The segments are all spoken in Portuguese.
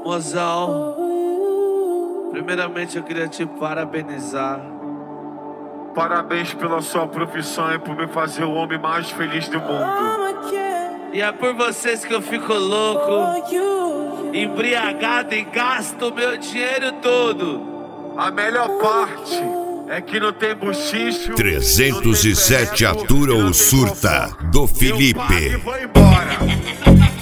Mozão, primeiramente eu queria te parabenizar. Parabéns pela sua profissão e por me fazer o homem mais feliz do mundo. E é por vocês que eu fico louco, embriagado e gasto meu dinheiro todo. A melhor parte é que não tem buchicho. 307 atura ou surta do Felipe. Eu vou embora.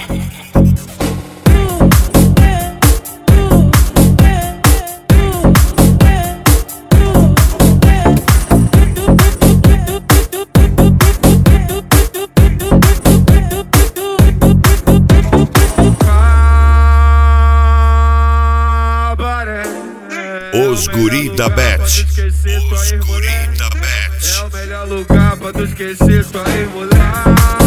Os guri da Bet. Os guri da Bet. É o melhor lugar pra tu esquecer tua mulher.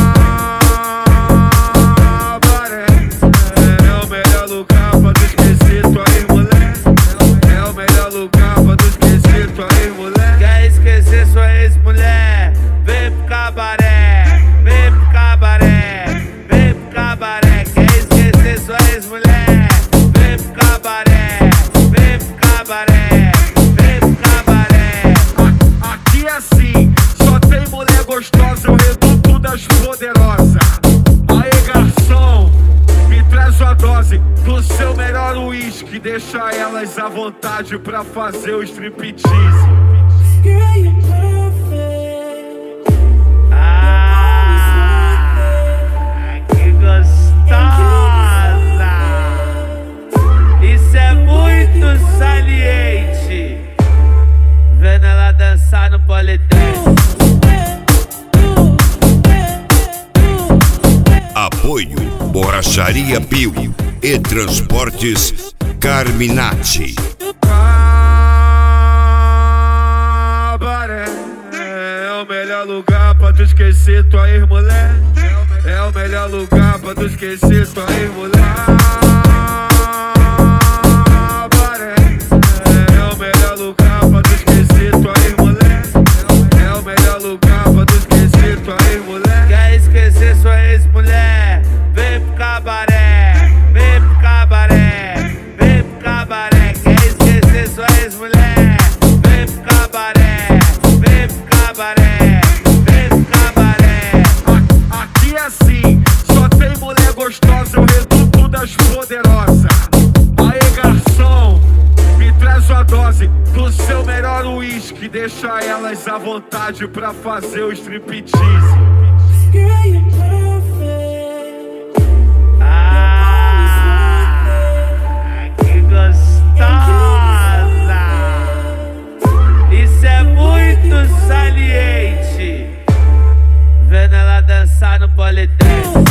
É o melhor lugar pra tu esquecer tua mulher. É o melhor lugar pra tu esquecer tua mulher. Quer esquecer sua ex-mulher? Vem pro cabaré, vem pro cabaré, vem pro cabaré. Quer esquecer sua ex-mulher? Vem pro cabaré, vem pro cabaré, vem pro cabaré. Aqui é assim, só tem mulher gostosa, o reduto das poderosas. Aê garçom, me traz uma dose do seu melhor uísque. Deixa elas à vontade pra fazer o striptease. Que gostosa! Isso é muito saliente. Vendo ela dançar no politrem. Apoio Borracharia Pio e Transportes Carminati. Cabaré é o melhor lugar pra tu esquecer tua ex-mulher. É o melhor lugar pra tu esquecer tua ex-mulher. Cabaré é o melhor lugar pra tu esquecer tua ex-mulher. É o melhor lugar pra tu esquecer tua ex-mulher. Quer esquecer sua ex-mulher? Vem pro cabaré, vem pro cabaré, vem pro cabaré. Quer esquecer sua ex-mulher? Vem pro cabaré, vem pro cabaré, vem pro cabaré. Aqui é assim, só tem mulher gostosa, o reduto das poderosas. Aê garçom, me traz uma dose do seu melhor uísque. Deixa elas à vontade pra fazer o striptease. Que gostosa! Isso é muito saliente. Vendo ela dançar no politrem.